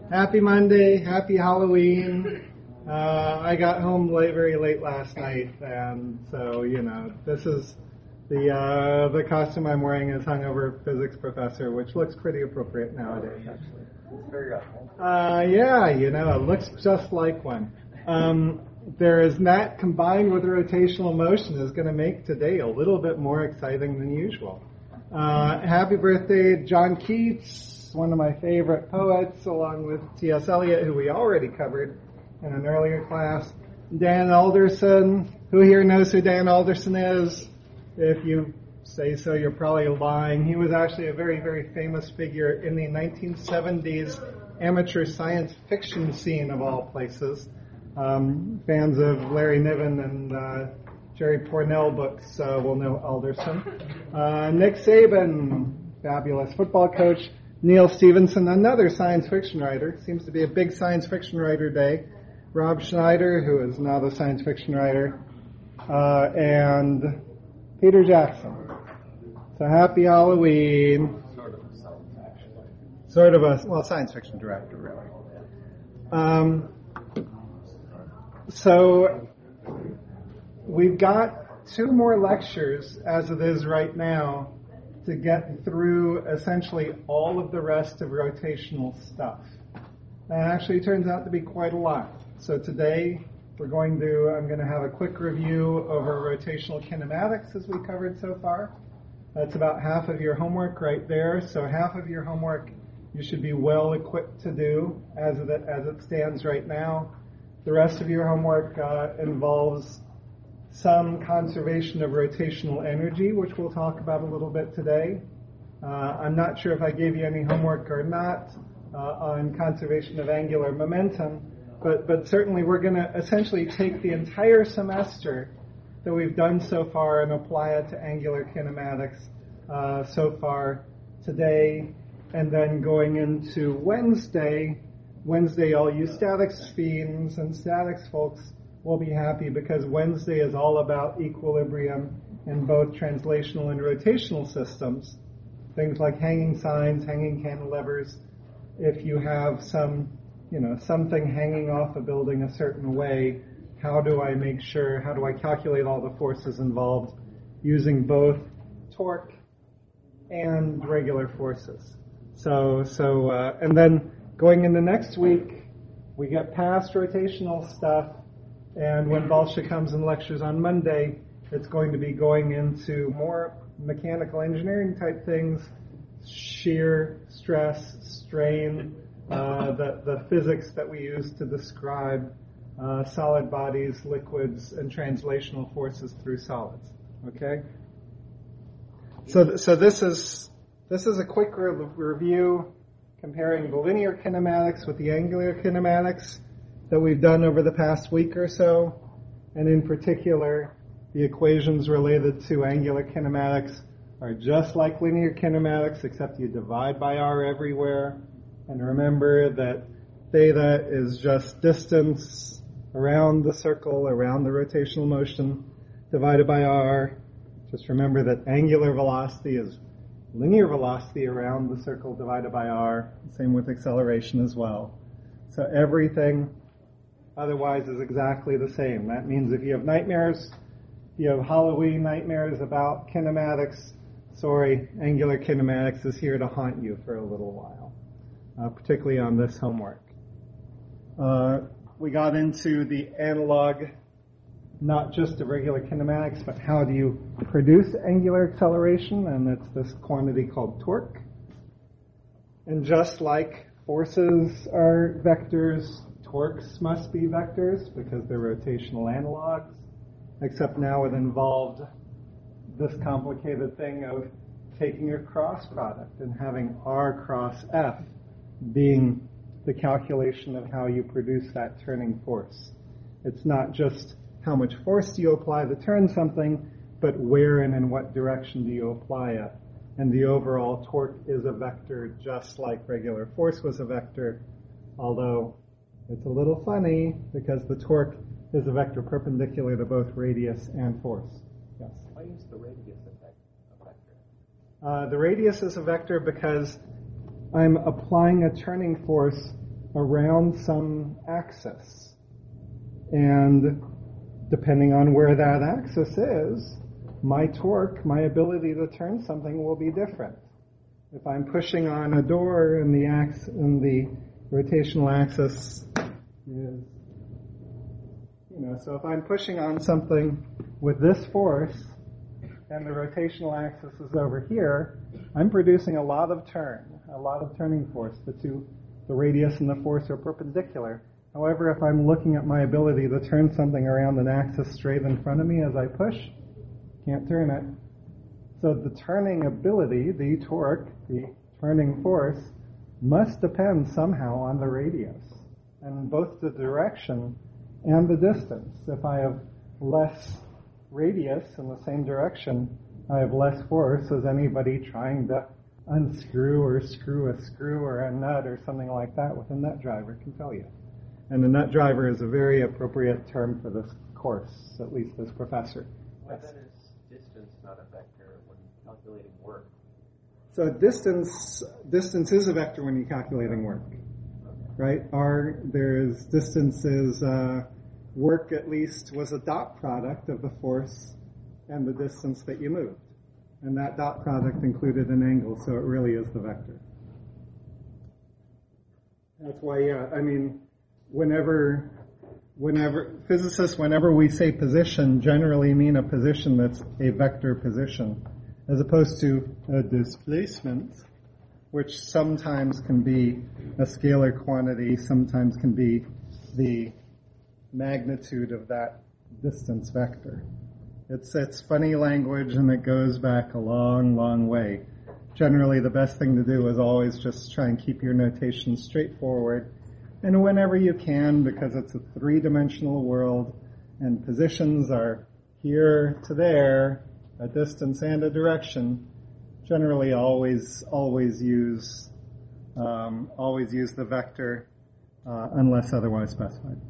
Happy Monday, happy Halloween. I got home very late last night, and so, this is the costume I'm wearing is hungover physics professor, which looks pretty appropriate nowadays, actually. It's very awful. It looks just like one. There is that combined with rotational motion is going to make today a little bit more exciting than usual. Happy birthday, John Keats, one of my favorite poets, along with T.S. Eliot, who we already covered in an earlier class. Dan Alderson. Who here knows who Dan Alderson is? If you say so, you're probably lying. He was actually a very, very famous figure in the 1970s amateur science fiction scene of all places. Fans of Larry Niven and Jerry Pournelle books will know Alderson. Nick Saban, fabulous football coach. Neil Stevenson, another science fiction writer. Seems to be a big science fiction writer day. Rob Schneider, who is not a science fiction writer. And Peter Jackson. So happy Halloween. Sort of a science fiction director, really. So we've got 2 more lectures as it is right now to get through essentially all of the rest of rotational stuff. That actually turns out to be quite a lot. So today I'm going to have a quick review over rotational kinematics as we covered so far. That's about half of your homework right there. So half of your homework you should be well equipped to do as it stands right now. The rest of your homework involves some conservation of rotational energy, which we'll talk about a little bit today. I'm not sure if I gave you any homework or not on conservation of angular momentum, but certainly we're going to essentially take the entire semester that we've done so far and apply it to angular kinematics so far today, and then going into Wednesday, all you statics fiends and statics folks will be happy because Wednesday is all about equilibrium in both translational and rotational systems. Things like hanging signs, hanging cantilevers. If you have something hanging off a building a certain way, how do I calculate all the forces involved using both torque and regular forces? And then going into next week, we get past rotational stuff, and when Balsha comes and lectures on Monday, it's going to be going into more mechanical engineering type things, shear, stress, strain, the physics that we use to describe solid bodies, liquids, and translational forces through solids. Okay? So this is a quick review comparing the linear kinematics with the angular kinematics that we've done over the past week or so, and in particular, the equations related to angular kinematics are just like linear kinematics, except you divide by r everywhere, and remember that theta is just distance around the circle, around the rotational motion, divided by r. Just remember that angular velocity is linear velocity around the circle divided by r. Same with acceleration as well. So everything otherwise is exactly the same. That means if you have nightmares, if you have Halloween nightmares about kinematics, angular kinematics is here to haunt you for a little while, particularly on this homework. We got into the analog, not just of regular kinematics, but how do you produce angular acceleration, and it's this quantity called torque. And just like forces are vectors, torques must be vectors because they're rotational analogs, except now it involved this complicated thing of taking a cross product and having r cross f being the calculation of how you produce that turning force. It's not just how much force do you apply to turn something, but where and in what direction do you apply it. And the overall torque is a vector just like regular force was a vector, although it's a little funny because the torque is a vector perpendicular to both radius and force. Yes? Why is the radius a vector? The radius is a vector because I'm applying a turning force around some axis. And depending on where that axis is, my torque, my ability to turn something will be different. If I'm pushing on a door and the rotational axis is, so if I'm pushing on something with this force and the rotational axis is over here, I'm producing a lot of turning force. The radius and the force are perpendicular. However, if I'm looking at my ability to turn something around an axis straight in front of me as I push, can't turn it. So the turning ability, the torque, the turning force, must depend somehow on the radius, and both the direction and the distance. If I have less radius in the same direction, I have less force as anybody trying to unscrew or screw a screw or a nut or something like that with a nut driver can tell you. And the nut driver is a very appropriate term for this course, at least this professor. Why then is distance not a vector when calculating work? So distance is a vector when you're calculating work, right? Distance is work at least was a dot product of the force and the distance that you moved. And that dot product included an angle, so it really is the vector. That's why, whenever we say position, generally mean a position that's a vector position, as opposed to a displacement, which sometimes can be a scalar quantity, sometimes can be the magnitude of that distance vector. It's funny language, and it goes back a long, long way. Generally, the best thing to do is always just try and keep your notation straightforward. And whenever you can, because it's a three-dimensional world, and positions are here to there, a distance and a direction, generally always use the vector unless otherwise specified.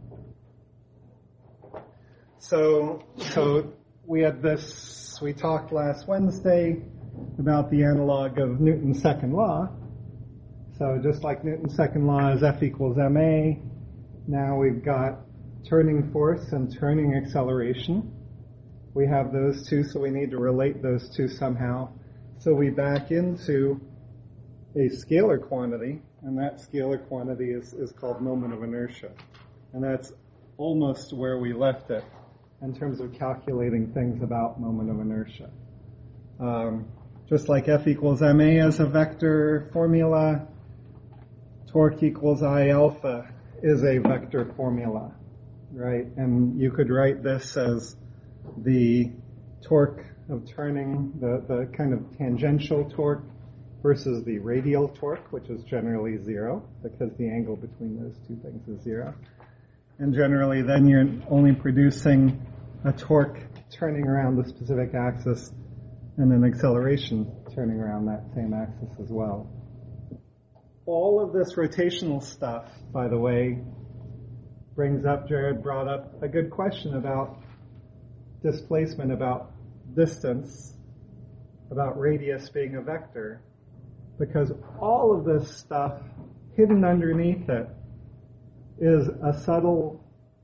So we talked last Wednesday about the analog of Newton's second law. So just like Newton's second law is F equals ma, now we've got turning force and turning acceleration. We have those two, so we need to relate those two somehow. So we back into a scalar quantity, and that scalar quantity is called moment of inertia. And that's almost where we left it in terms of calculating things about moment of inertia. Just like F equals ma as a vector formula, torque equals I alpha is a vector formula, right? And you could write this as the torque of turning, the kind of tangential torque versus the radial torque, which is generally zero, because the angle between those two things is zero. And generally then you're only producing a torque turning around the specific axis and an acceleration turning around that same axis as well. All of this rotational stuff, by the way, Jared brought up a good question about displacement, about distance, about radius being a vector, because all of this stuff hidden underneath it is a subtle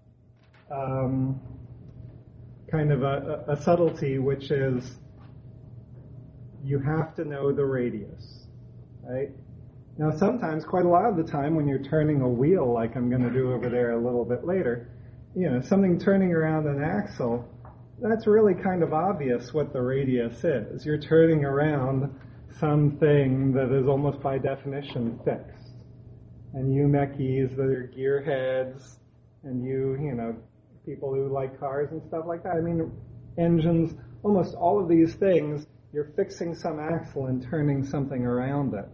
kind of a subtlety, which is you have to know the radius, right? Now sometimes, quite a lot of the time, when you're turning a wheel, like I'm going to do over there a little bit later, something turning around an axle, that's really kind of obvious what the radius is. You're turning around something that is almost by definition fixed. And you mechies that are gearheads, and you people who like cars and stuff like that. I mean, engines, almost all of these things, you're fixing some axle and turning something around it.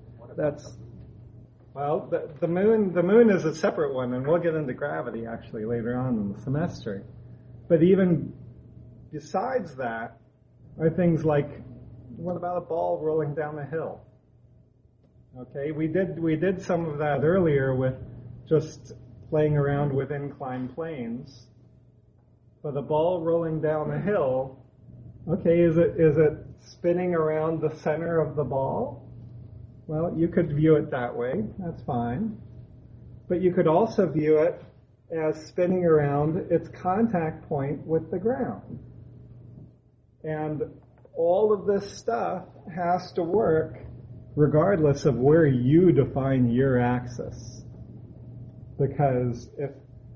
The moon is a separate one, and we'll get into gravity actually later on in the semester. But even besides that are things like, what about a ball rolling down a hill? Okay, we did some of that earlier with just playing around with inclined planes. But a ball rolling down a hill, okay, is it spinning around the center of the ball? Well, you could view it that way. That's fine. But you could also view it as spinning around its contact point with the ground. And all of this stuff has to work regardless of where you define your axis. Because if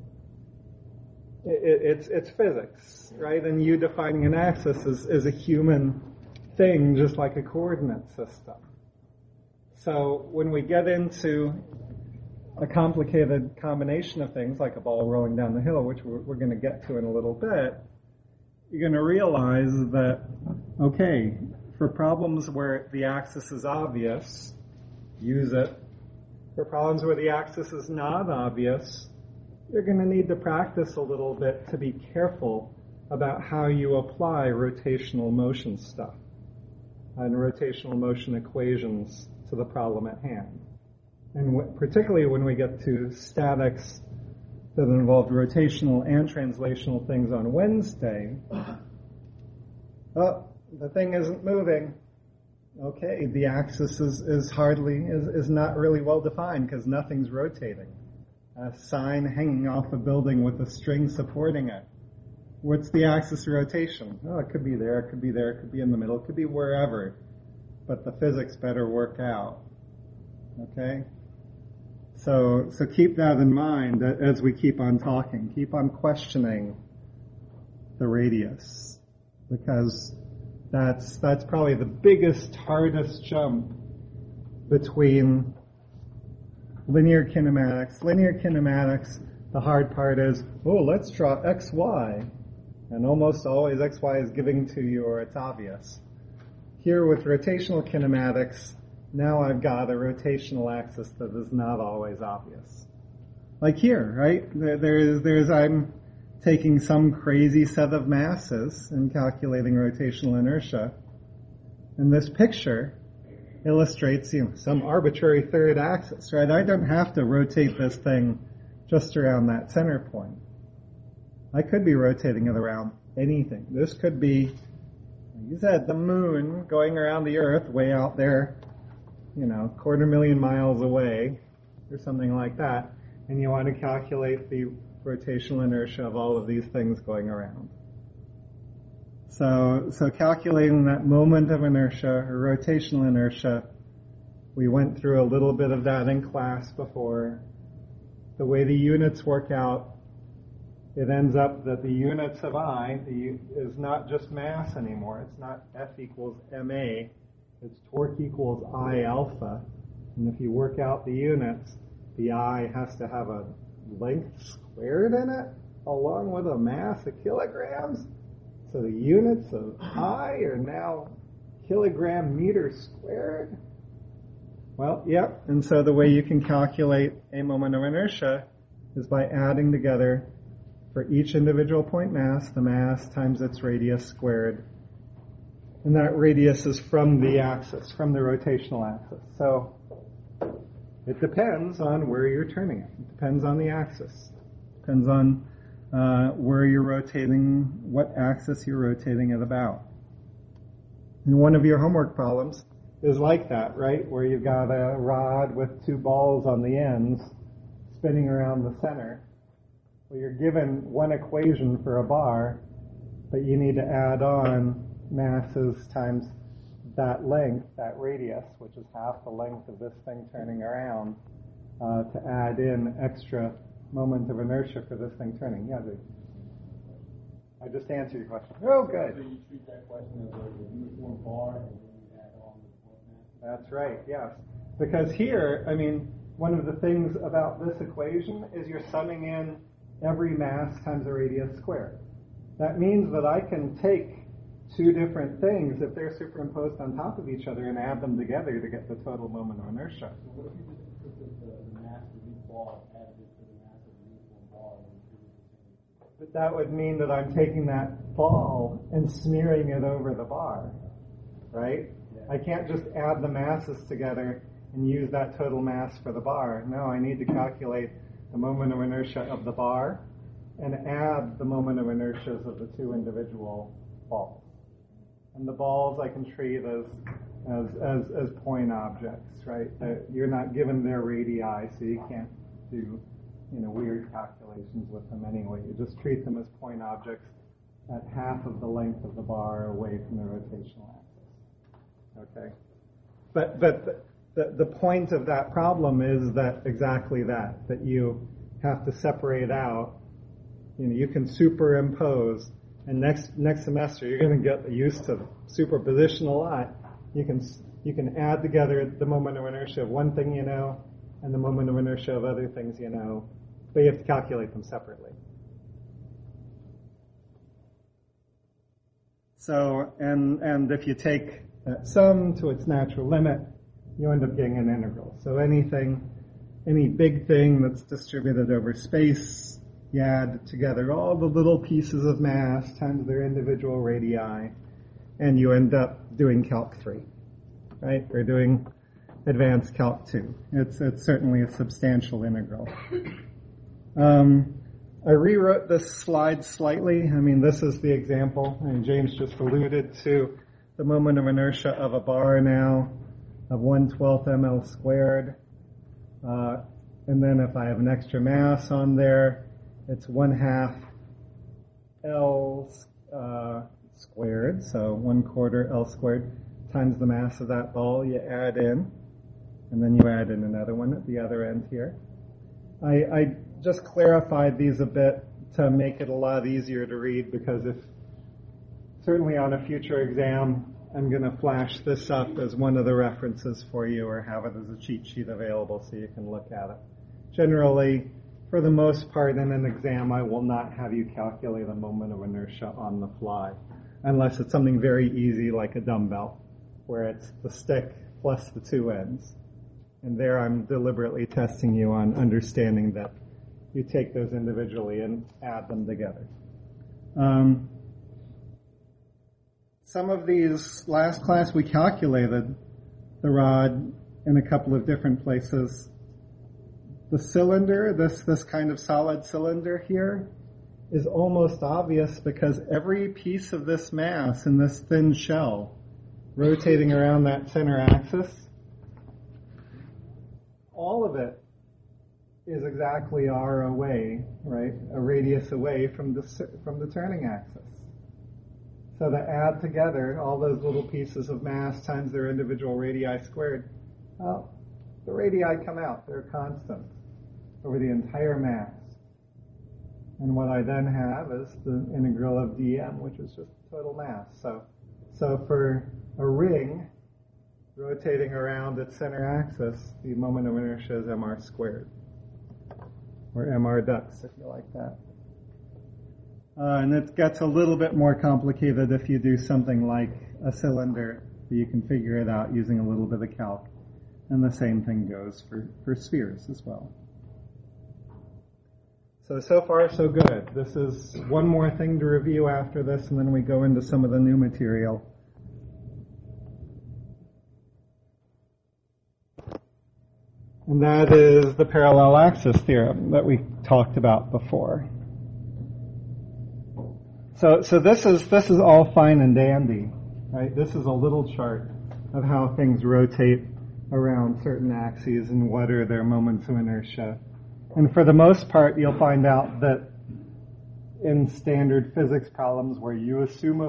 it's physics, right? And you defining an axis is a human thing, just like a coordinate system. So when we get into a complicated combination of things, like a ball rolling down the hill, which we're going to get to in a little bit, you're going to realize that, okay, for problems where the axis is obvious, use it. For problems where the axis is not obvious, you're going to need to practice a little bit to be careful about how you apply rotational motion stuff and rotational motion equations to the problem at hand. And particularly when we get to statics that involve rotational and translational things on Wednesday, oh, the thing isn't moving. Okay, the axis is not really well defined because nothing's rotating. A sign hanging off a building with a string supporting it. What's the axis of rotation? Oh, it could be there, it could be there, it could be in the middle, it could be wherever. But the physics better work out. Okay? So keep that in mind as we keep on talking. Keep on questioning the radius. Because that's probably the biggest, hardest jump between linear kinematics. Linear kinematics, the hard part is, let's draw xy. And almost always xy is giving to you or it's obvious. Here with rotational kinematics, now I've got a rotational axis that is not always obvious. Like here, right? I'm taking some crazy set of masses and calculating rotational inertia. And this picture illustrates, some arbitrary third axis, right? I don't have to rotate this thing just around that center point. I could be rotating it around anything. This could be, like you said, the moon going around the Earth way out there, 250,000 miles away, or something like that. And you want to calculate the rotational inertia of all of these things going around. So calculating that moment of inertia, or rotational inertia, we went through a little bit of that in class before. The way the units work out, it ends up that the units of I is not just mass anymore. It's not F equals ma. It's torque equals I alpha. And if you work out the units, the I has to have a length squared in it, along with a mass of kilograms. So the units of I are now kilogram meter squared. Well, yep. And so the way you can calculate a moment of inertia is by adding together for each individual point mass, the mass times its radius squared. And that radius is from the axis, from the rotational axis. So it depends on where you're turning it. It depends on the axis. It depends on where you're rotating, what axis you're rotating it about. And one of your homework problems is like that, right? Where you've got a rod with two balls on the ends spinning around the center. Well, you're given one equation for a bar, but you need to add on masses times that length, that radius, which is half the length of this thing turning around, to add in extra moment of inertia for this thing turning. Yeah, dude. I just answered your question. Oh, good. So you treat that question as a uniform bar and then you add on the point mass? That's right, yes. Because here, one of the things about this equation is you're summing in every mass times the radius squared. That means that I can take two different things, if they're superimposed on top of each other, and add them together to get the total moment of inertia. So what if you just put the mass of each ball added it to the mass of the uniform bar and then treat it the same? But that would mean that I'm taking that ball and smearing it over the bar, right? Yeah. I can't just add the masses together and use that total mass for the bar. No, I need to calculate the moment of inertia of the bar and add the moment of inertias of the two individual balls. And the balls I can treat as point objects, right? You're not given their radii, so you can't do, weird calculations with them anyway. You just treat them as point objects at half of the length of the bar away from the rotational axis. Okay? But the point of that problem is that exactly that you have to separate out. You can superimpose, and next semester you're going to get used to superposition a lot. You can add together the moment of inertia of one thing you know and the moment of inertia of other things you know, but you have to calculate them separately. So, and if you take that sum to its natural limit, you end up getting an integral. So any big thing that's distributed over space, you add together all the little pieces of mass times their individual radii, and you end up doing Calc 3, right? Or doing advanced Calc 2. It's certainly a substantial integral. I rewrote this slide slightly. This is the example. James just alluded to the moment of inertia of a bar now of 1/12 ml squared. And then if I have an extra mass on there, it's 1/2 L squared, so 1/4 L squared times the mass of that ball you add in, and then you add in another one at the other end here. I just clarified these a bit to make it a lot easier to read, because certainly on a future exam, I'm going to flash this up as one of the references for you, or have it as a cheat sheet available so you can look at it. Generally, for the most part in an exam, I will not have you calculate a moment of inertia on the fly, unless it's something very easy like a dumbbell, where it's the stick plus the two ends. And there I'm deliberately testing you on understanding that you take those individually and add them together. Some of these, last class we calculated the rod in a couple of different places. The cylinder, this kind of solid cylinder here, is almost obvious because every piece of this mass in this thin shell rotating around that center axis, all of it is exactly r away, right? A radius away from the turning axis. So to add together all those little pieces of mass times their individual radii squared, well, the radii come out. They're constant over the entire mass. And what I then have is the integral of dm, which is just total mass. So for a ring rotating around its center axis, the moment of inertia is mr squared, or mr dux, if you like that. And it gets a little bit more complicated if you do something like a cylinder, but you can figure it out using a little bit of calc. And the same thing goes for spheres as well. So far, so good. This is one more thing to review after this, and then we go into some of the new material. And that is the parallel axis theorem that we talked about before. So this is all fine and dandy, right? This is a little chart of how things rotate around certain axes and what are their moments of inertia. And for the most part, you'll find out that in standard physics problems where you assume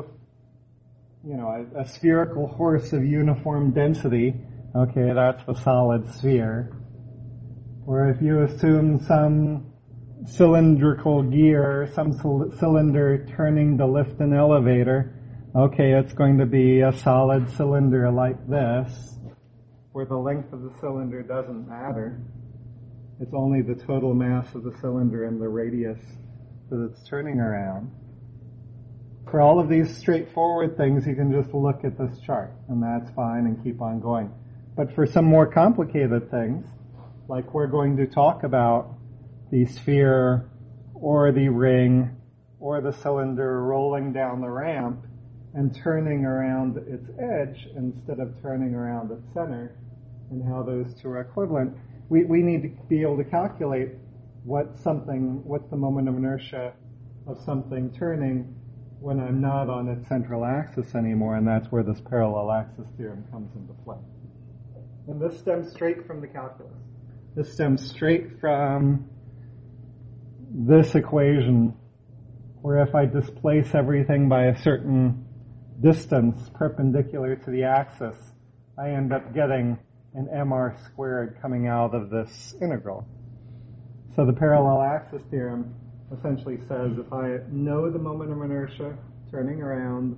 a spherical horse of uniform density, okay, that's the solid sphere. Or if you assume some cylindrical gear, some cylinder turning to lift an elevator, okay, it's going to be a solid cylinder like this, where the length of the cylinder doesn't matter. It's only the total mass of the cylinder and the radius that it's turning around. For all of these straightforward things, you can just look at this chart, and that's fine, and keep on going. But for some more complicated things, like we're going to talk about the sphere or the ring or the cylinder rolling down the ramp and turning around its edge instead of turning around its center, and how those two are equivalent, we need to be able to calculate what's the moment of inertia of something turning when I'm not on its central axis anymore, and that's where this parallel axis theorem comes into play. And this stems straight from the calculus. This stems straight from this equation, where if I displace everything by a certain distance perpendicular to the axis, I end up getting an mr squared coming out of this integral. So the parallel axis theorem essentially says if I know the moment of inertia turning around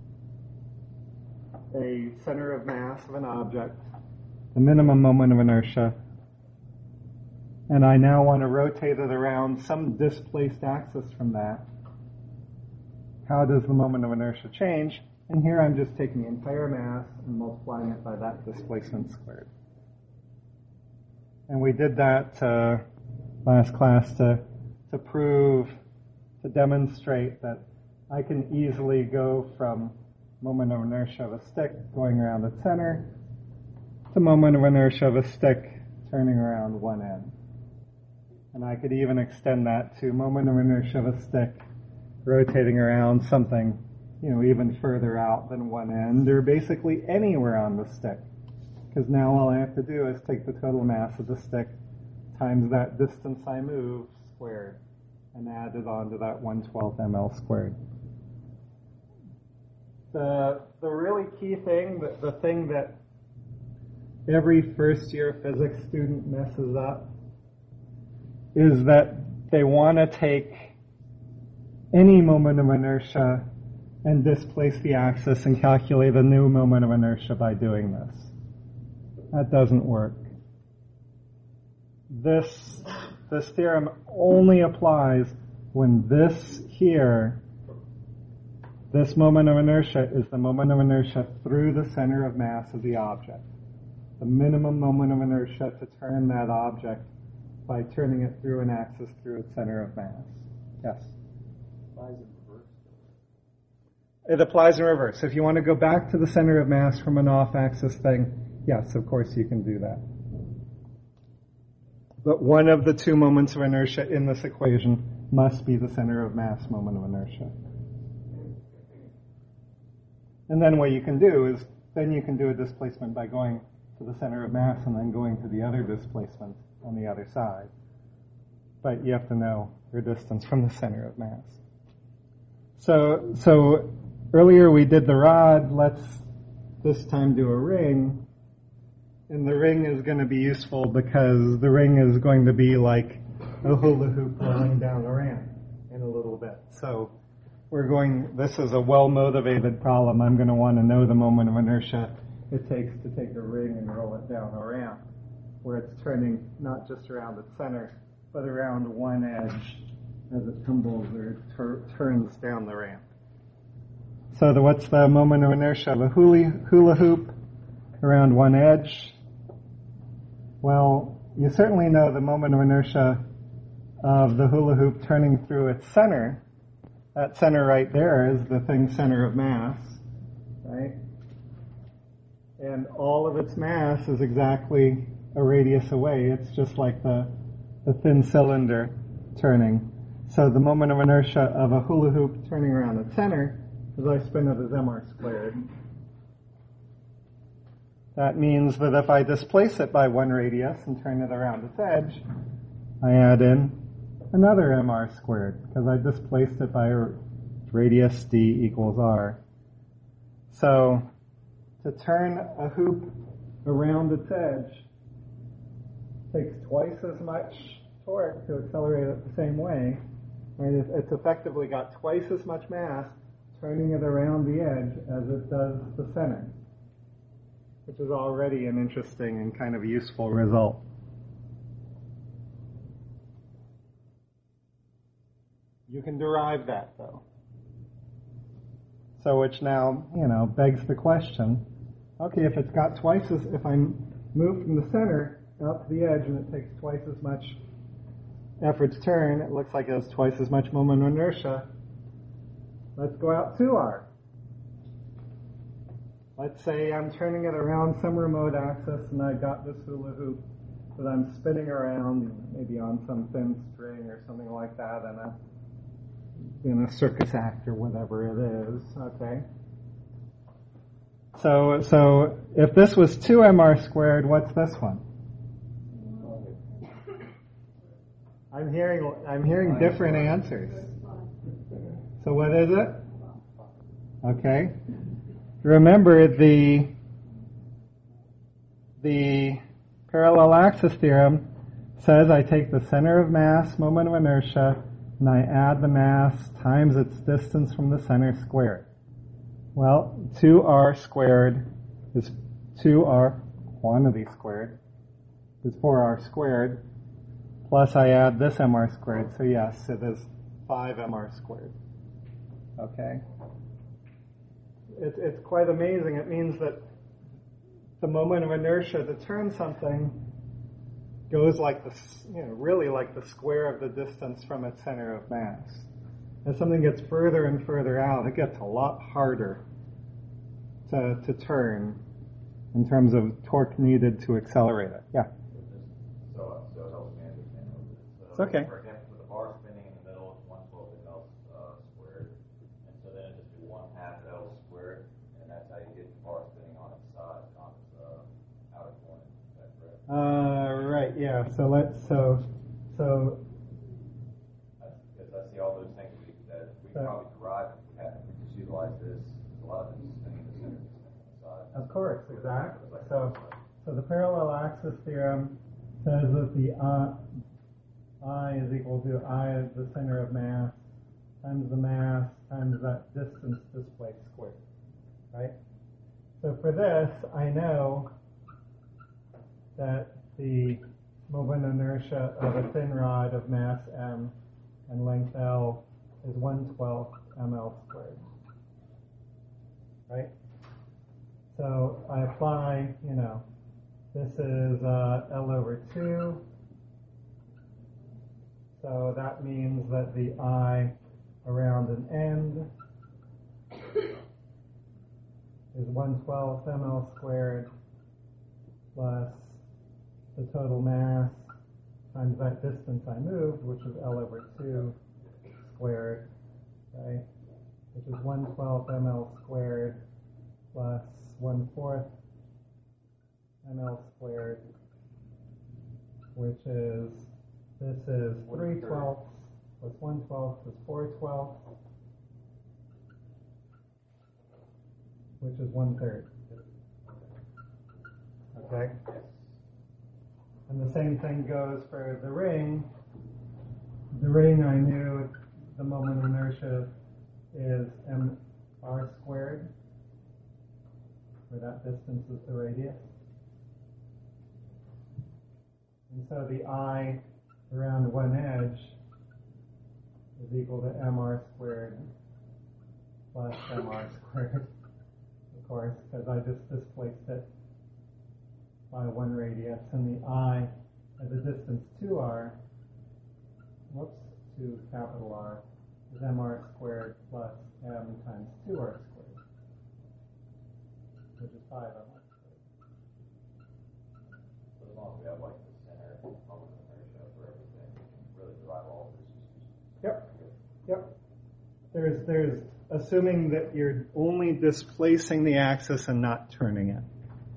a center of mass of an object, the minimum moment of inertia, and I now want to rotate it around some displaced axis from that, how does the moment of inertia change? And here I'm just taking the entire mass and multiplying it by that displacement squared. And we did that last class to demonstrate that I can easily go from moment of inertia of a stick going around the center to moment of inertia of a stick turning around one end. And I could even extend that to moment of inertia of a stick rotating around something, even further out than one end, or basically anywhere on the stick. Because now all I have to do is take the total mass of the stick times that distance I move squared and add it on to that 1/12 ml squared. The really key thing, the thing that every first year physics student messes up, is that they want to take any moment of inertia and displace the axis and calculate a new moment of inertia by doing this. That doesn't work. This theorem only applies when this moment of inertia is the moment of inertia through the center of mass of the object. The minimum moment of inertia to turn that object by turning it through an axis through its center of mass. Yes? Applies in reverse. It applies in reverse. If you want to go back to the center of mass from an off-axis thing, yes, of course you can do that. But one of the two moments of inertia in this equation must be the center of mass moment of inertia. And then what you can do is, then you can do a displacement by going to the center of mass and then going to the other displacement on the other side. But you have to know your distance from the center of mass. So earlier we did the rod, let's this time do a ring. And the ring is going to be useful because the ring is going to be like a hula hoop rolling down a ramp in a little bit. So this is a well-motivated problem. I'm going to want to know the moment of inertia it takes to take a ring and roll it down a ramp, where it's turning not just around its center, but around one edge as it tumbles or turns down the ramp. So what's the moment of inertia of a hula hoop around one edge? Well, you certainly know the moment of inertia of the hula hoop turning through its center. That center right there is the thing's center of mass, right? And all of its mass is exactly a radius away. It's just like the thin cylinder turning. So the moment of inertia of a hula hoop turning around its center, as I spin it, is mr squared. That means that if I displace it by one radius and turn it around its edge, I add in another mr squared, because I displaced it by radius d equals r. So to turn a hoop around its edge takes twice as much torque to accelerate it the same way. Right? It's effectively got twice as much mass turning it around the edge as it does the center, which is already an interesting and kind of useful result. You can derive that, though. So which now, begs the question, okay, if I move from the center out to the edge and it takes twice as much effort to turn, it looks like it has twice as much moment of inertia. Let's go out 2r. Let's say I'm turning it around some remote axis and I got this hula hoop that I'm spinning around, maybe on some thin string or something like that in a circus act or whatever it is, okay? So if this was 2mr squared, what's this one? I'm hearing different answers. So what is it? Okay. Remember the parallel axis theorem says I take the center of mass, moment of inertia, and I add the mass times its distance from the center squared. Well, 2r squared is 2r quantity squared is 4r squared, plus I add this mr squared, so yes, it is 5mr squared. Okay? It's quite amazing. It means that the moment of inertia to turn something goes like really like the square of the distance from its center of mass. As something gets further and further out, it gets a lot harder to turn in terms of torque needed to accelerate it. Yeah. So it helps me understand a little bit. So, It's okay. For example, with the bar spinning in the middle, it's 1/12 L squared, and so then it just be 1/2 L squared, and that's how you get the bar spinning on its side, on its outer corner. Is that correct? Right. Yeah. So Because I see all those things that we probably derive if we just utilize this. A lot of it is spinning the center, the side. Of course, exactly. So the parallel axis theorem says that the I is equal to I is the center of mass times the mass times that distance displaced squared, right? So for this, I know that the moment inertia of a thin rod of mass m and length L is 1/12 ml squared, right? So I apply, this is L over 2. So that means that the I around an end is 1/12 ml squared plus the total mass times that distance I moved, which is L over 2 squared, right? Which is 1/12 ml squared plus 1/4 ml squared, which is, this is 3/12 plus 1/12 is 4/12, which is 1/3. Okay? And the same thing goes for the ring. The ring, I knew the moment of inertia is mr squared, where that distance is the radius. And so the I around one edge is equal to mr squared plus mr squared, of course, because I just displaced it by one radius, and the I at the distance 2r, to capital R, is mr squared plus m times 2r squared, which is 5mr squared. So as long as we have like the center moment of inertia for everything, we can really derive all of this. Yep. There's assuming that you're only displacing the axis and not turning it.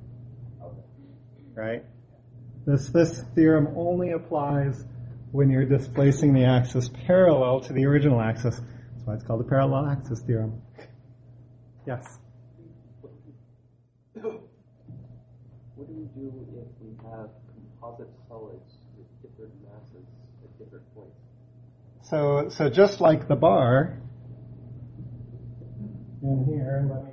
Right? This theorem only applies when you're displacing the axis parallel to the original axis. That's why it's called the parallel axis theorem. Yes? What do we do if we have composite solids with different masses at different points? So just like the bar, in here, let me...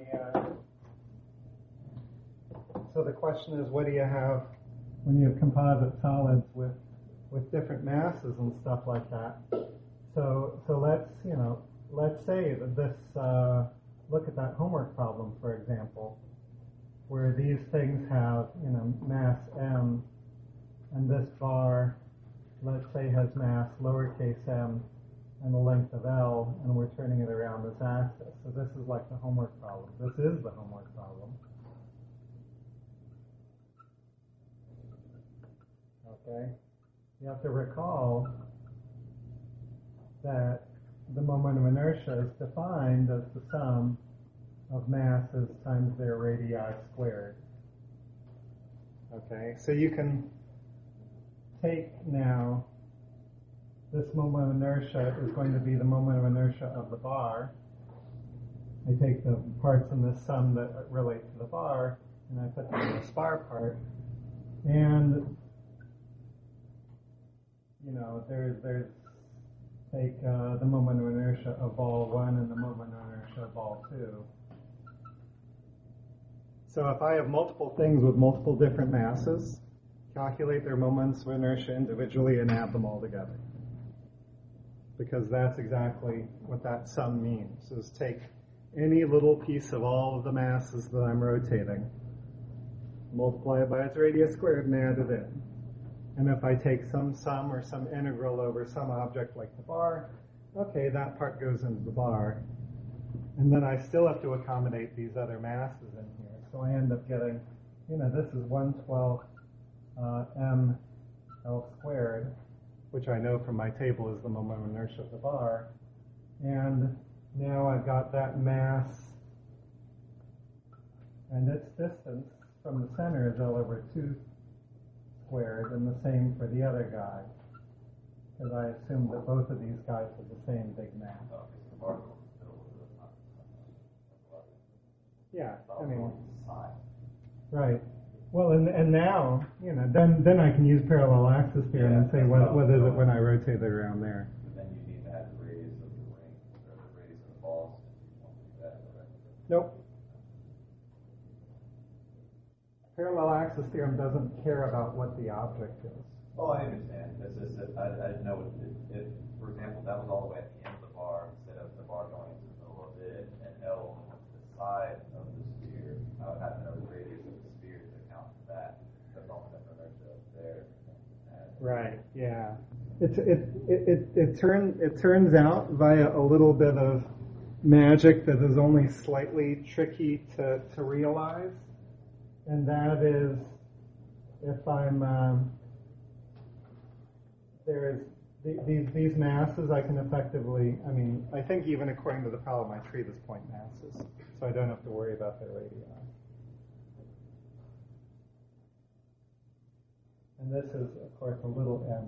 So the question is, what do you have when you have composite solids with different masses and stuff like that? So let's say that this, look at that homework problem, for example, where these things have, mass m, and this bar, let's say, has mass lowercase m and the length of L, and we're turning it around this axis. So this is like the homework problem. This is the homework problem. Okay? You have to recall that the moment of inertia is defined as the sum of masses times their radii squared. Okay? So you can take now this moment of inertia is going to be the moment of inertia of the bar. I take the parts in this sum that relate to the bar, and I put them in the spar part. And, there's take the moment of inertia of ball 1 and the moment of inertia of ball 2. So if I have multiple things with multiple different masses, calculate their moments of inertia individually and add them all together. Because that's exactly what that sum means, is take any little piece of all of the masses that I'm rotating, multiply it by its radius squared, and add it in. And if I take some sum or some integral over some object like the bar, okay, that part goes into the bar. And then I still have to accommodate these other masses in here. So I end up getting, this is 1/12 m L squared, which I know from my table is the moment of inertia of the bar. And now I've got that mass, and its distance from the center is L over 2 squared, and the same for the other guy, because I assume that both of these guys have the same big mass. Yeah, right. Well, and now, then I can use parallel axis theorem and say what is it when I rotate it around there. But then you need to add the radius of the ring, or the radius of the balls, if you want to do that, right? Nope. Parallel axis theorem doesn't care about what the object is. Oh, I understand. It's just that I didn't know if, for example, that was all the way at the end of the bar instead of the bar going into the middle of it, and L only went to the side of the sphere. I would have to know the radius of the sphere to account for that. That's all the inertia there. Right. Yeah. It turns out via a little bit of magic that is only slightly tricky to realize. And that is, if I'm, these masses I can effectively, I think even according to the problem I treat as point masses, so I don't have to worry about their radii. And this is, of course, a little m.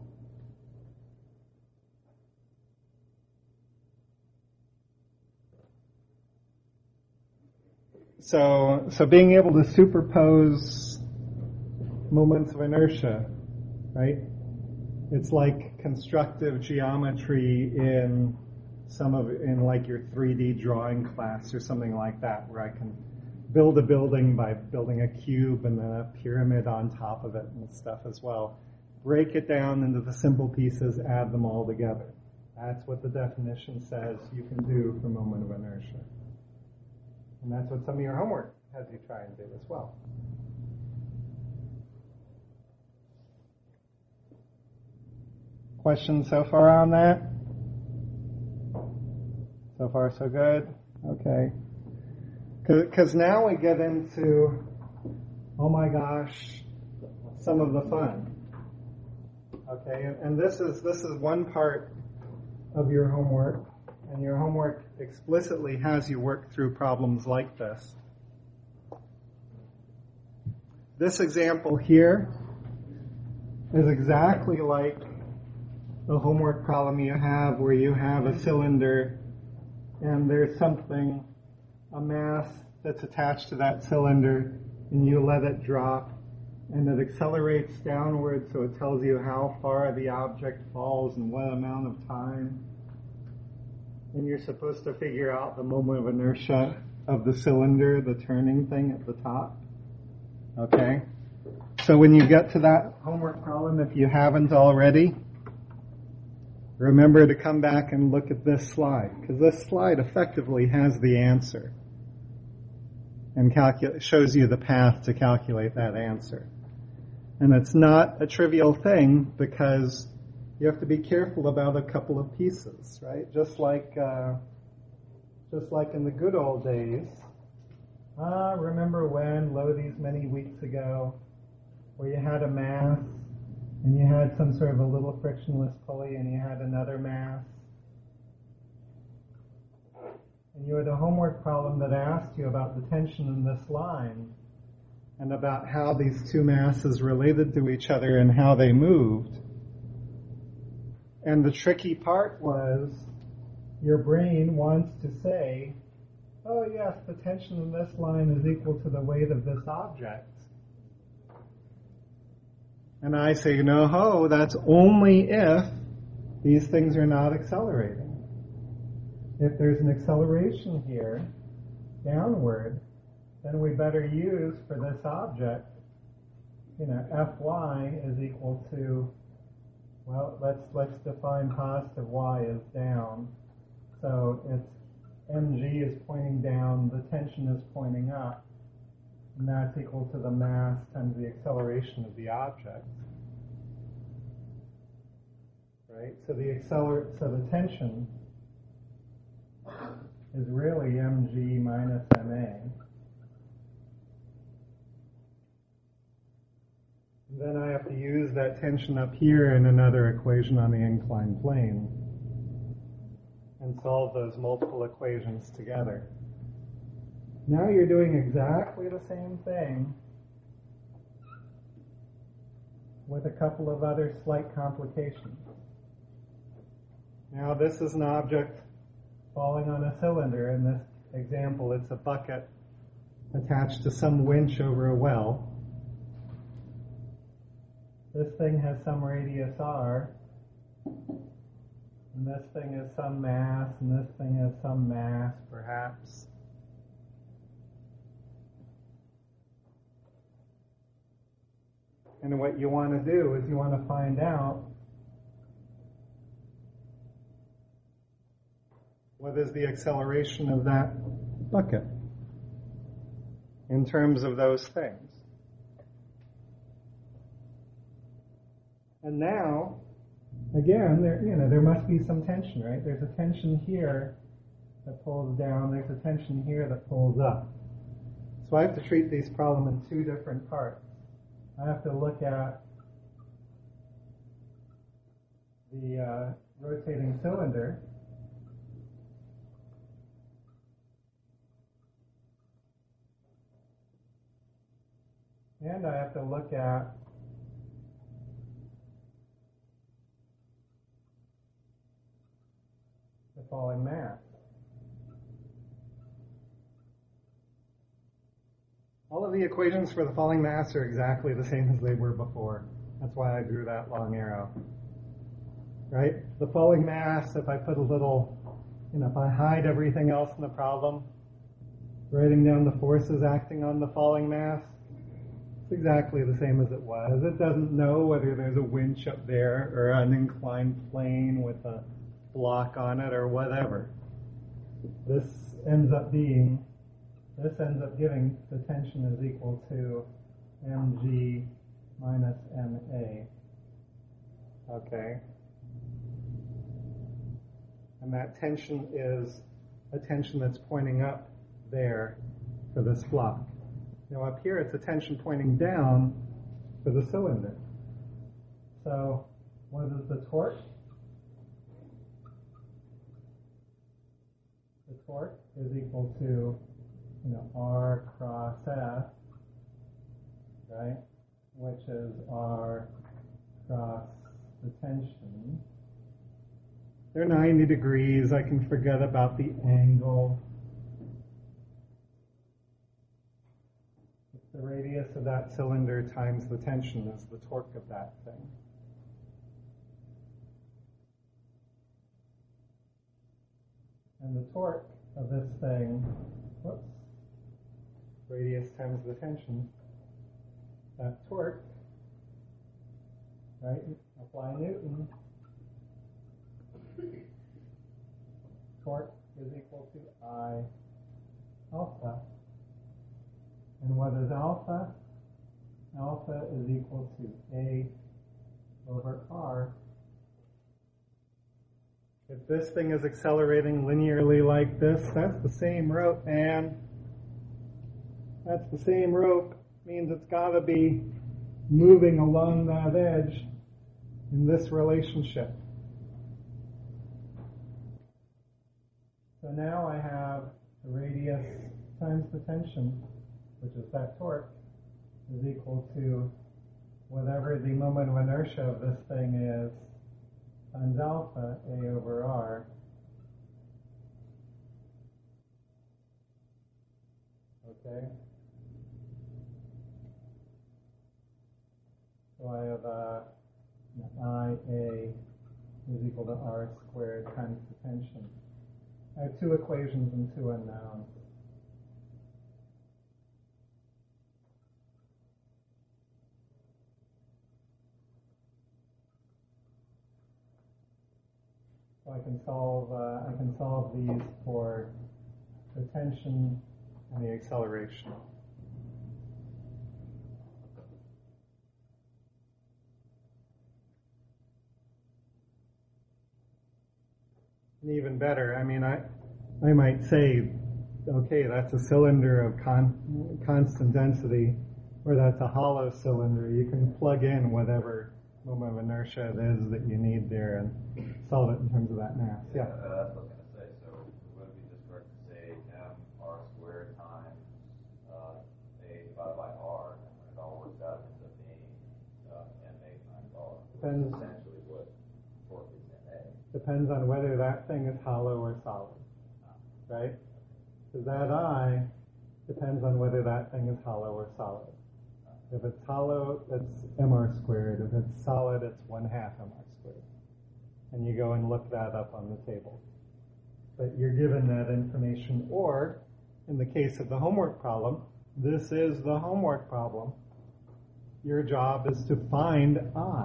So being able to superpose moments of inertia, right? It's like constructive geometry in like your 3D drawing class or something like that, where I can build a building by building a cube and then a pyramid on top of it and stuff as well. Break it down into the simple pieces, add them all together. That's what the definition says you can do for moment of inertia. And that's what some of your homework has you try and do as well. Questions so far on that? So far so good? Okay. Because now we get into, oh my gosh, some of the fun. Okay, and this is one part of your homework. And your homework explicitly has you work through problems like this. This example here is exactly like the homework problem you have where you have a cylinder and there's something, a mass that's attached to that cylinder, and you let it drop and it accelerates downward, so it tells you how far the object falls and what amount of time. And you're supposed to figure out the moment of inertia of the cylinder, the turning thing at the top. Okay? So when you get to that homework problem, if you haven't already, remember to come back and look at this slide, because this slide effectively has the answer and shows you the path to calculate that answer. And it's not a trivial thing, because you have to be careful about a couple of pieces, right? Just like in the good old days. Remember when, these many weeks ago, where you had a mass and you had some sort of a little frictionless pulley and you had another mass. And you had a homework problem that asked you about the tension in this line and about how these two masses related to each other and how they moved. And the tricky part was your brain wants to say, oh yes, the tension in this line is equal to the weight of this object. And I say, no, that's only if these things are not accelerating. If there's an acceleration here, downward, then we better use for this object, Fy is equal to, well, let's define positive y as down. So it's mg is pointing down, the tension is pointing up, and that's equal to the mass times the acceleration of the object. Right? So the tension is really mg minus ma. And then I have to use that tension up here in another equation on the inclined plane and solve those multiple equations together. Now you're doing exactly the same thing with a couple of other slight complications. Now this is an object falling on a cylinder. In this example, it's a bucket attached to some winch over a well. This thing has some radius r, and this thing has some mass, and this thing has some mass, perhaps. And what you want to do is you want to find out what is the acceleration of that bucket in terms of those things. And now, again, there must be some tension, right? There's a tension here that pulls down. There's a tension here that pulls up. So I have to treat these problems in two different parts. I have to look at the rotating cylinder. And I have to look at the falling mass. All of the equations for the falling mass are exactly the same as they were before. That's why I drew that long arrow. Right? The falling mass, if I put a little, if I hide everything else in the problem, writing down the forces acting on the falling mass, it's exactly the same as it was. It doesn't know whether there's a winch up there or an inclined plane with a block on it or whatever. This ends up giving the tension is equal to mg minus ma. Okay? And that tension is a tension that's pointing up there for this block. Now up here it's a tension pointing down for the cylinder. So what is the torque? The torque is equal to R cross F, right? Which is R cross the tension. They're 90 degrees. I can forget about the angle. It's the radius of that cylinder times the tension is the torque of that thing. And the torque of this thing, radius times the tension, that torque, right, apply Newton, torque is equal to I alpha. And what is alpha? Alpha is equal to A over R. If this thing is accelerating linearly like this, that's the same rope, man. That's the same rope. Means it's got to be moving along that edge in this relationship. So now I have the radius times the tension, which is that torque, is equal to whatever the moment of inertia of this thing is times alpha A over R. Okay? So I have IA is equal to R squared times the tension. I have two equations and two unknowns. So I can solve these for the tension and the acceleration. And even better, I mean, I might say, okay, that's a cylinder of constant density, or that's a hollow cylinder. You can plug in whatever moment of inertia it is that you need there and solve it in terms of that mass. Yeah. That's what I was going to say. So would it be just correct to say mr squared times A divided by R, and when it all works out, it ends up being ma times R, which is essentially what torque is in A. Depends on whether that thing is hollow or solid, right? Because that I depends on whether that thing is hollow or solid. If it's hollow, it's mr squared. If it's solid, it's 1/2 mr squared. And you go and look that up on the table. But you're given that information. Or, in the case of the homework problem, this is the homework problem. Your job is to find I.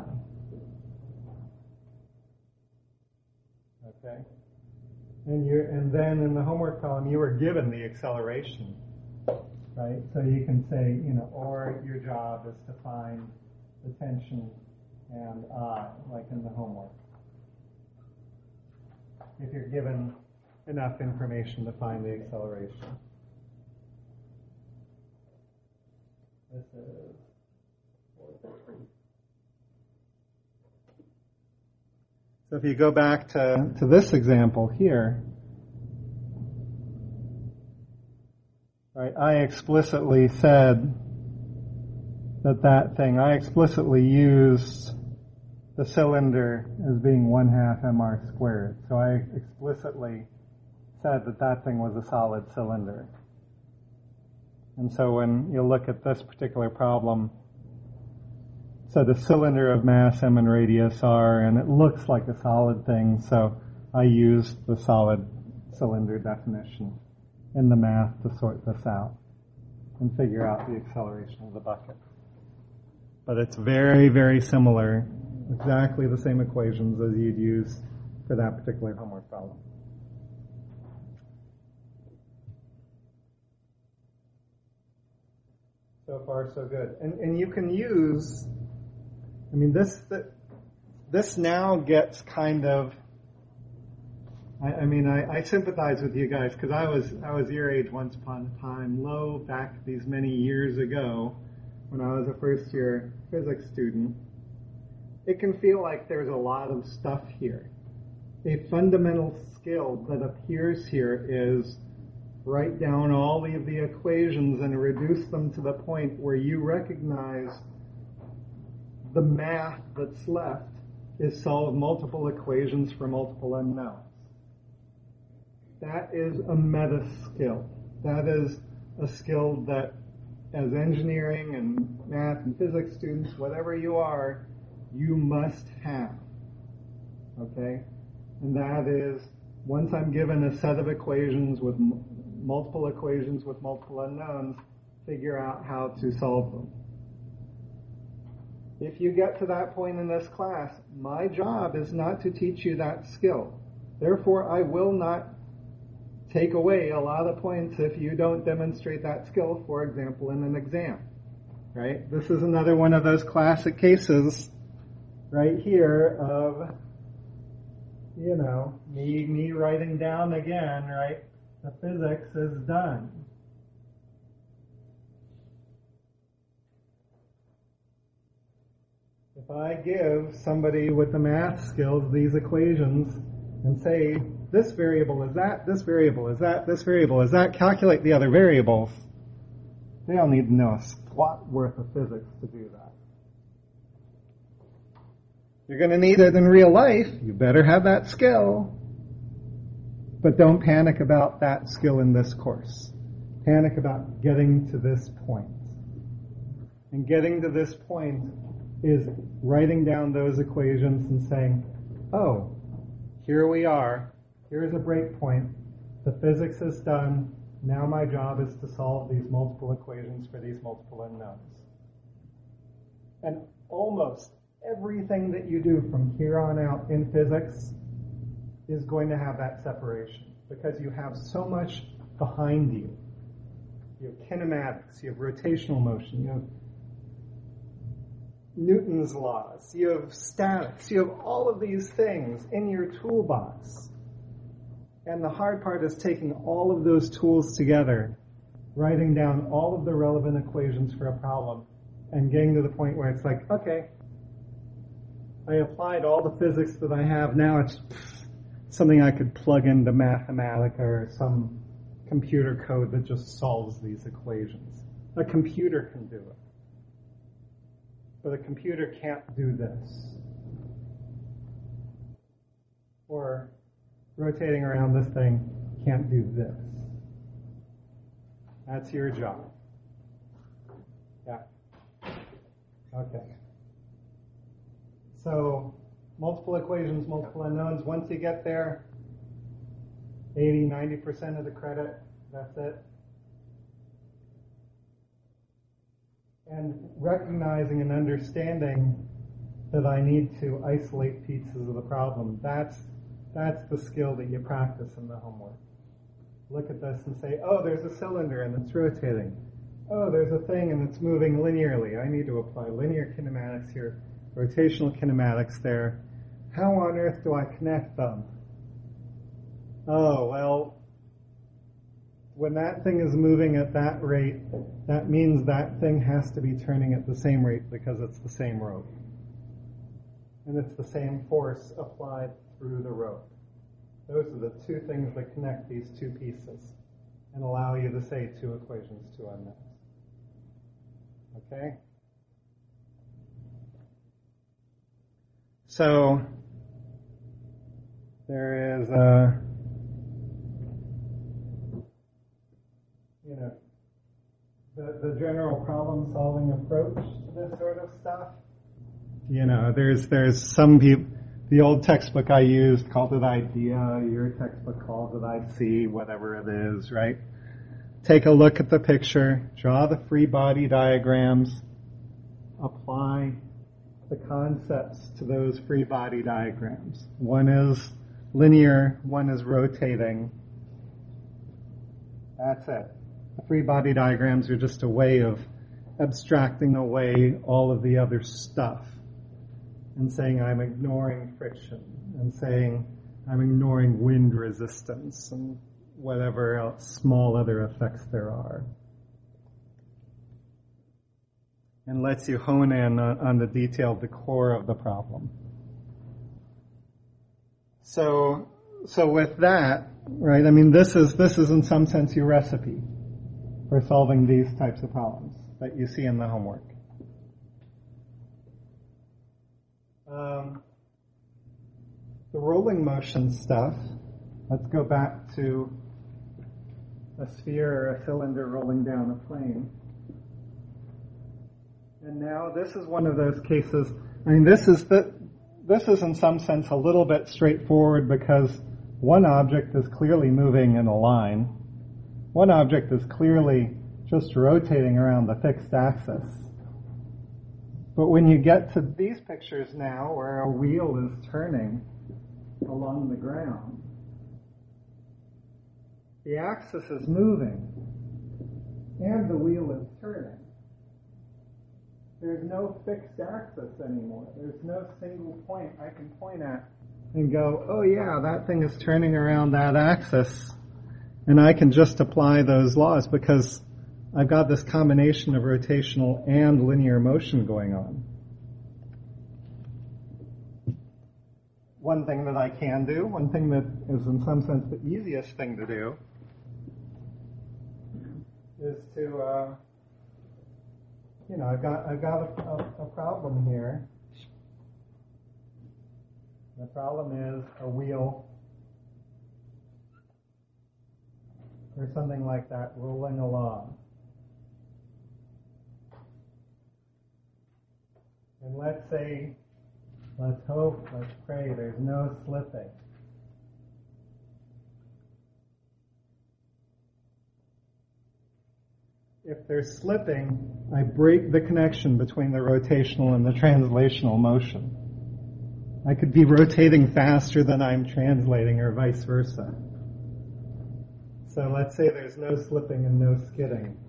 Okay? And then in the homework problem, you were given the acceleration. Right? So you can say, or your job is to find the tension and I, like in the homework. If you're given enough information to find the acceleration. This is 4.3. So if you go back to this example here, right, I explicitly said I explicitly used the cylinder as being 1/2 mr squared. So I explicitly said that thing was a solid cylinder. And so when you look at this particular problem, so the cylinder of mass m and radius r, and it looks like a solid thing, so I used the solid cylinder definition in the math to sort this out and figure out the acceleration of the bucket. But it's very, very similar, exactly the same equations as you'd use for that particular homework problem. So far, so good. And you can use, this now gets kind of, I sympathize with you guys because I was your age once upon a time, back these many years ago when I was a first year physics student. It can feel like there's a lot of stuff here. A fundamental skill that appears here is write down all of the equations and reduce them to the point where you recognize the math that's left is solve multiple equations for multiple unknowns. That is a meta skill. That is a skill that as engineering and math and physics students, whatever you are, you must have. Okay? And that is, once I'm given a set of equations with multiple equations with multiple unknowns, figure out how to solve them. If you get to that point in this class, my job is not to teach you that skill. Therefore, I will not take away a lot of points if you don't demonstrate that skill, for example, in an exam. Right? This is another one of those classic cases right here of, me writing down again, right? The physics is done. If I give somebody with the math skills these equations and say, this variable is that, this variable is that, this variable is that, calculate the other variables, they don't need to know a squat worth of physics to do that. You're going to need it in real life. You better have that skill. But don't panic about that skill in this course. Panic about getting to this point. And getting to this point is writing down those equations and saying, oh, here we are. Here's a break point. The physics is done. Now my job is to solve these multiple equations for these multiple unknowns. And almost everything that you do from here on out in physics is going to have that separation because you have so much behind you. You have kinematics, you have rotational motion, you have Newton's laws, you have statics, you have all of these things in your toolbox. And the hard part is taking all of those tools together, writing down all of the relevant equations for a problem, and getting to the point where it's like, okay, I applied all the physics that I have, now it's something I could plug into Mathematica or some computer code that just solves these equations. A computer can do it. But a computer can't do this. Or rotating around this thing can't do this. That's your job. Yeah. Okay. So, multiple equations, multiple unknowns. Once you get there, 80-90% of the credit, that's it. And recognizing and understanding that I need to isolate pieces of the problem, that's the skill that you practice in the homework. Look at this and say, oh, there's a cylinder and it's rotating. Oh, there's a thing and it's moving linearly. I need to apply linear kinematics here, rotational kinematics there. How on earth do I connect them? Oh, well, when that thing is moving at that rate, that means that thing has to be turning at the same rate because it's the same rope. And it's the same force applied through the rope. Those are the two things that connect these two pieces and allow you to say two equations, two unknowns. Okay? So, there is the general problem-solving approach to this sort of stuff. There's some people, the old textbook I used called it IDEA, your textbook calls it IC, whatever it is, right? Take a look at the picture, draw the free body diagrams, apply the concepts to those free body diagrams. One is linear, one is rotating. That's it. The free body diagrams are just a way of abstracting away all of the other stuff and saying I'm ignoring friction and saying I'm ignoring wind resistance and whatever else small other effects there are. And lets you hone in on the detail, the core of the problem. So with that, right, I mean, this is in some sense your recipe for solving these types of problems that you see in the homework. The rolling motion stuff, let's go back to a sphere or a cylinder rolling down a plane. And now this is one of those cases, I mean, this is in some sense a little bit straightforward because one object is clearly moving in a line. One object is clearly just rotating around the fixed axis. But when you get to these pictures now where a wheel is turning along the ground, the axis is moving and the wheel is turning. There's no fixed axis anymore. There's no single point I can point at and go, oh yeah, that thing is turning around that axis. And I can just apply those laws because I've got this combination of rotational and linear motion going on. One thing that I can do, one thing that is in some sense the easiest thing to do, is to, I've got a problem here. The problem is a wheel or something like that rolling along. And let's hope, let's pray there's no slipping. If there's slipping, I break the connection between the rotational and the translational motion. I could be rotating faster than I'm translating, or vice versa. So let's say there's no slipping and no skidding.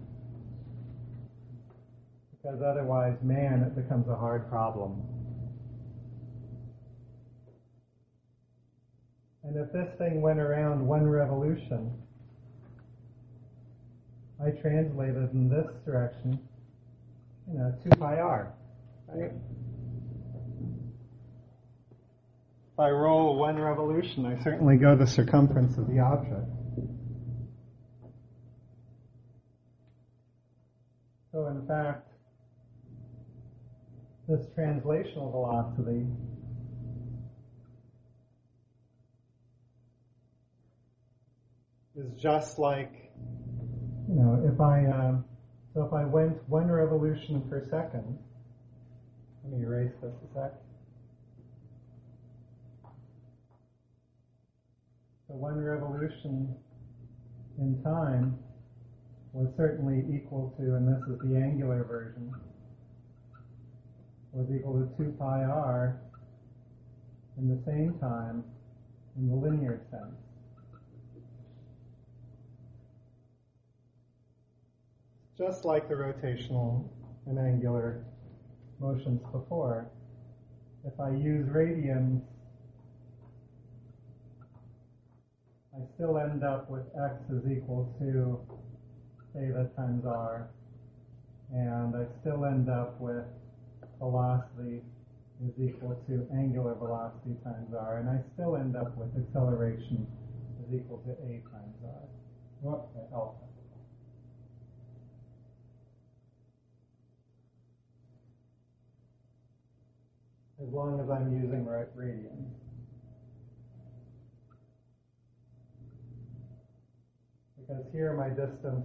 Because otherwise, man, it becomes a hard problem. And if this thing went around one revolution, I translated in this direction, 2 pi r, right? If I roll one revolution, I certainly go the circumference of the object. So in fact, this translational velocity is just like, if I went one revolution per second, let me erase this a sec. So one revolution in time was certainly equal to, and this is the angular version, was equal to 2 pi r in the same time in the linear sense. Just like the rotational and angular motions before, if I use radians, I still end up with x is equal to theta times r, and I still end up with velocity is equal to angular velocity times r, and I still end up with acceleration is equal to a times r, alpha. As long as I'm using radians. Because here my distance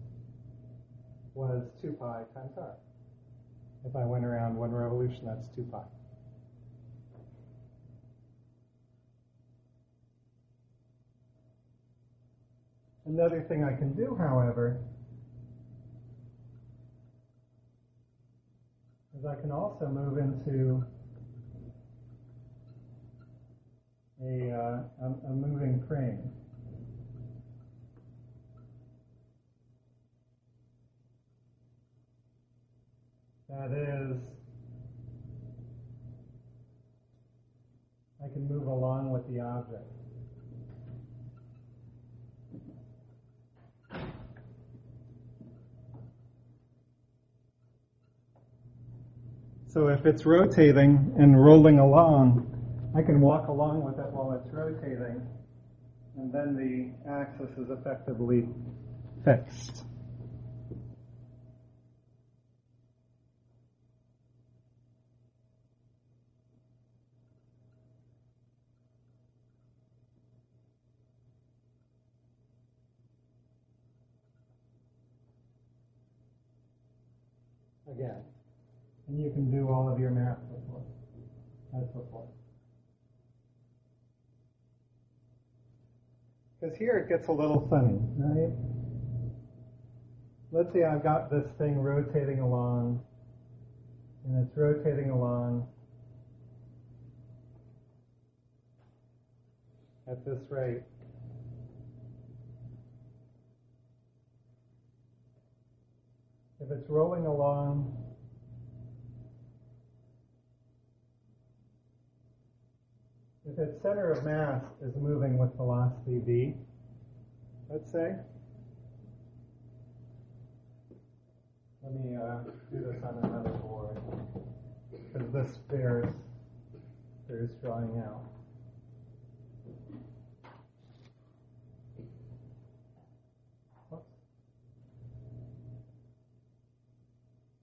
was 2 pi times r. If I went around one revolution, that's 2 pi. Another thing I can do, however, is I can also move into a moving frame. That is, I can move along with the object. So if it's rotating and rolling along, I can walk along with it while it's rotating, and then the axis is effectively fixed. Again, and you can do all of your math before, as before. Because here it gets a little funny, right? Let's say I've got this thing rotating along, and it's rotating along at this rate. If it's rolling along if its center of mass is moving with velocity v, let's say, let me do this on another board, because this bears drawing out.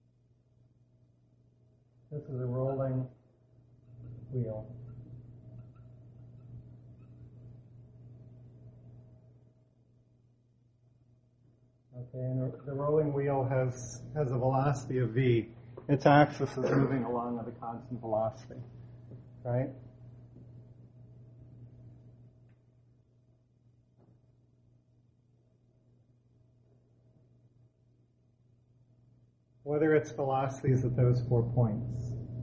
This is a rolling wheel. Okay, and the rolling wheel has a velocity of v. Its axis is moving along at a constant velocity, right? What are its velocities at those 4 points?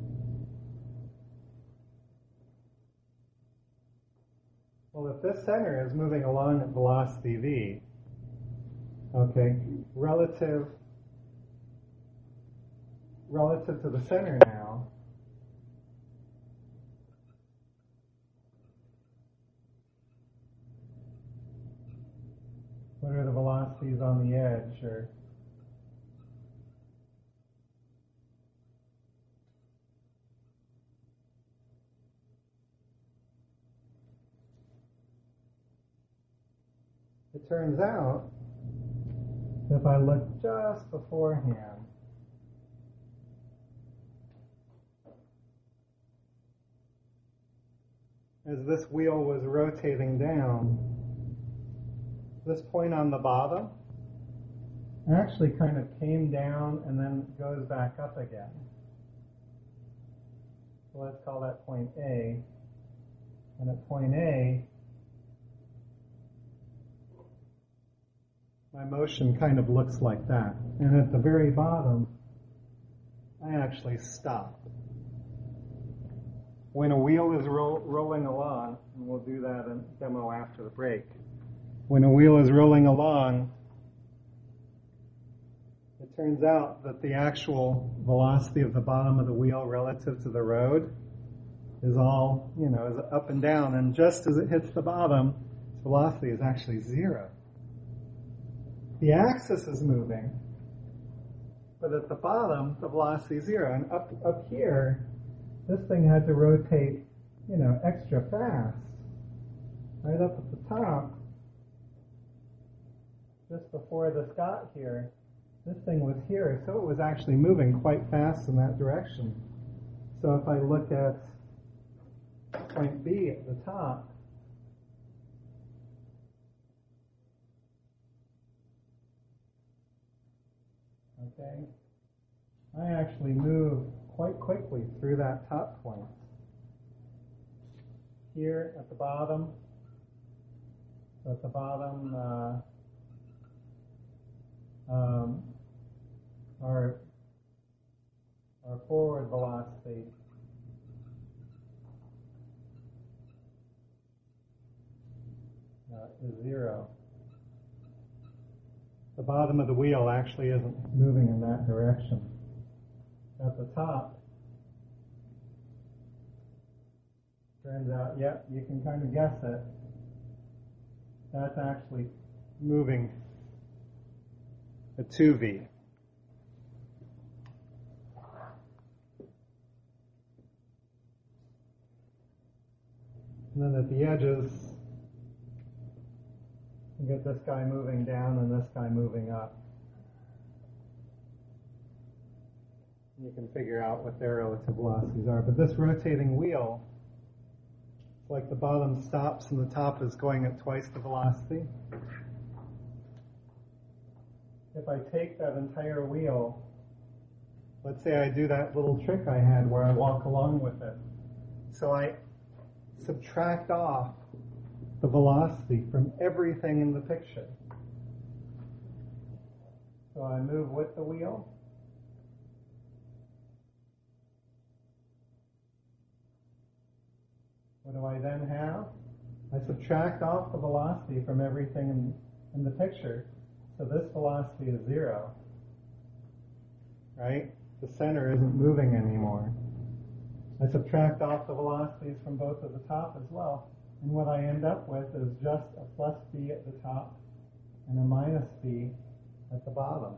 Well, if this center is moving along at velocity v, okay, relative to the center now, what are the velocities on the edge? Or it turns out, if I look just beforehand, as this wheel was rotating down, this point on the bottom actually kind of came down and then goes back up again. So let's call that point A. And at point A, my motion kind of looks like that. And at the very bottom, I actually stop. When a wheel is rolling along, and we'll do that in demo after the break, when a wheel is rolling along, it turns out that the actual velocity of the bottom of the wheel relative to the road is all, is up and down. And just as it hits the bottom, its velocity is actually 0. The axis is moving, but at the bottom, the velocity is 0. And up here, this thing had to rotate, extra fast. Right up at the top, just before this got here, this thing was here, so it was actually moving quite fast in that direction. So if I look at point B at the top, okay, I actually move quite quickly through that top point. Here at the bottom, our forward velocity is 0. The bottom of the wheel actually isn't moving in that direction. At the top, turns out, you can kind of guess it. That's actually moving at 2v. And then at the edges, you get this guy moving down and this guy moving up. You can figure out what their relative velocities are. But this rotating wheel, it's like the bottom stops and the top is going at twice the velocity. If I take that entire wheel, let's say I do that little trick I had where I walk along with it. So I subtract off the velocity from everything in the picture. So I move with the wheel. What do I then have? I subtract off the velocity from everything in the picture. So this velocity is 0. Right? The center isn't moving anymore. I subtract off the velocities from both at the top as well. And what I end up with is just a plus b at the top and a minus b at the bottom.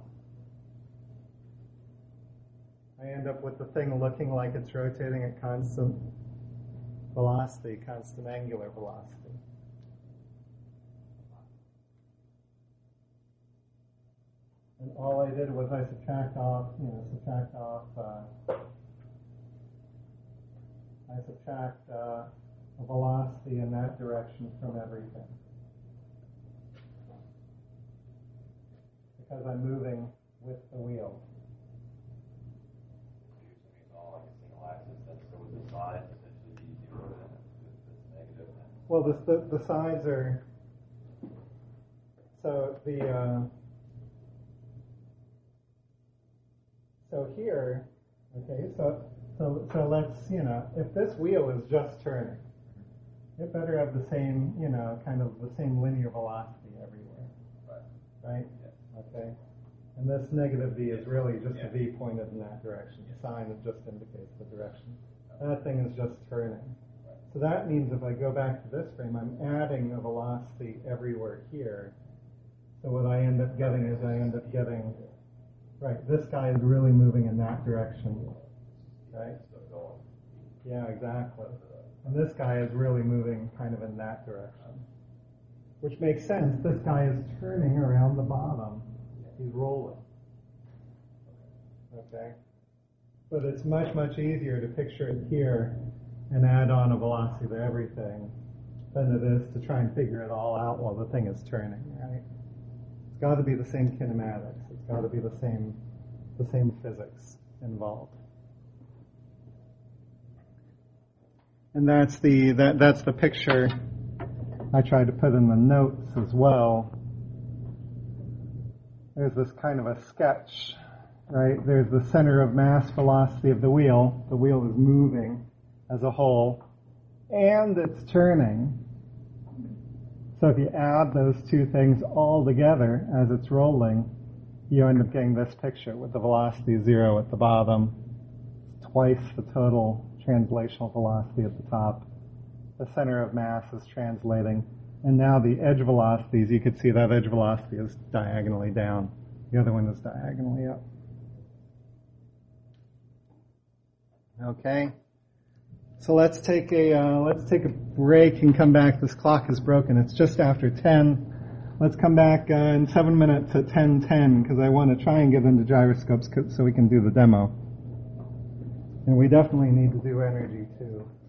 I end up with the thing looking like it's rotating at constant velocity, constant angular velocity. And all I did was I subtract off a velocity in that direction from everything. To because I'm moving with the wheel. Usually it's all like a single axis, that's so with the sides essentially be zero, and if it's negative, then Well, the sides are, so so here, okay, so let's, if this wheel is just turning, it better have the same, kind of the same linear velocity everywhere, right? Yeah. Okay. And this negative v is really just a v pointed in that direction. The sign that just indicates the direction. That thing is just turning. So that means if I go back to this frame, I'm adding a velocity everywhere here. So what I end up getting is right, this guy is really moving in that direction, right? Yeah, exactly. And this guy is really moving kind of in that direction, which makes sense. This guy is turning around the bottom. He's rolling. Okay? But it's much, much easier to picture it here and add on a velocity to everything than it is to try and figure it all out while the thing is turning, right? It's got to be the same kinematics. It's got to be the same physics involved. And that's the picture I tried to put in the notes as well. There's this kind of a sketch, right? There's the center of mass velocity of the wheel. The wheel is moving as a whole, and it's turning. So if you add those two things all together as it's rolling, you end up getting this picture with the velocity 0 at the bottom. It's twice the total translational velocity at the top. The center of mass is translating. And now the edge velocities, you could see that edge velocity is diagonally down. The other one is diagonally up. Okay. So let's take a break and come back. This clock is broken. It's just after 10. Let's come back in 7 minutes at 10:10 because I want to try and get into gyroscopes so we can do the demo. And we definitely need to do energy too.